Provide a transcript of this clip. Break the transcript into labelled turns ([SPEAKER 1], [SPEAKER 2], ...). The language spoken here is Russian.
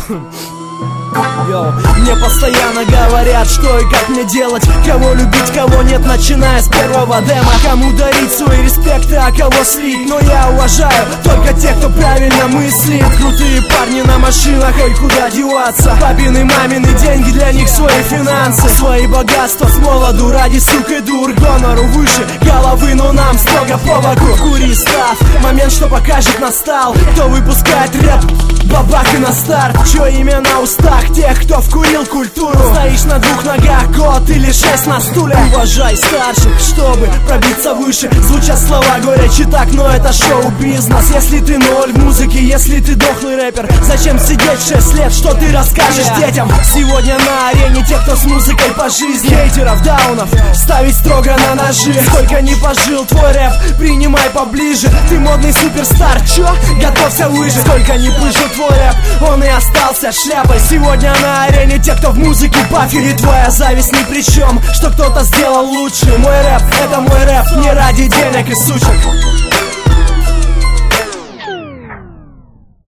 [SPEAKER 1] Мне постоянно говорят, что и как мне делать, кого любить, кого нет, начиная с первого дема. Кому дарить свои респекты, а кого слить. Но я уважаю только тех, кто правильно мыслит. Крутые парни на машинах, ой, куда деваться. Папины, мамины деньги, для них свои финансы. Свои богатства с молоду ради сук и дур. Гонору выше головы, но нам строго по боку. Кури, став, момент, что покажет настал. Кто выпускает рэп, бабах и на старт. Чье имя на устах тех, кто вкурил культуру. Стоишь на двух ногах, год или 6 на стуле. Уважай старших, чтобы пробиться выше. Звучат слова горячи так, но это шоу-бизнес. Если ты ноль в музыке, если ты дохлый рэпер, зачем сидеть 6 лет, что ты расскажешь детям? Сегодня на арене те, кто с музыкой по жизни. Хейтеров, даунов, ставить строго на ножи. Сколько не пожил твой рэп, принимай поближе. Ты модный суперстар, чё? Готовься выжить. Сколько не пыжил твой рэп, он и остался шляпой. Сегодня на арене те, кто в музыке бафер. И твоя зависть ни при чем, что кто-то сделал лучше. Мой рэп, это мой рэп, не ради денег и сучек.